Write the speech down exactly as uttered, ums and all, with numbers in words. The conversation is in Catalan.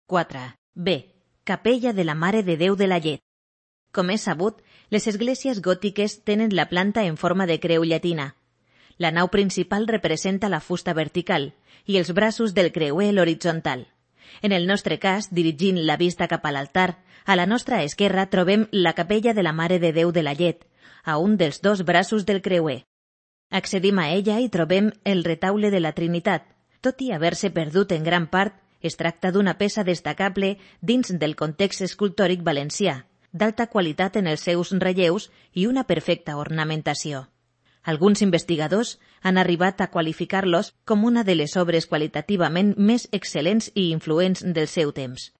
quatre. B. Capella de la Mare de Déu de la Llet. Com és sabut, les esglésies gòtiques tenen la planta en forma de creu llatina. La nau principal representa la fusta vertical i els braços del creuer l'horitzontal. En el nostre cas, dirigint la vista cap a l'altar, a la nostra esquerra trobem la capella de la Mare de Déu de la Llet, a un dels dos braços del creuer. Accedim a ella i trobem el retaule de la Trinitat. Tot i haver-se perdut en gran part, es tracta d'una peça destacable dins del context escultòric valencià, d'alta qualitat en els seus relleus i una perfecta ornamentació. Alguns investigadors han arribat a qualificar-los com una de les obres qualitativament més excel·lents i influents del seu temps.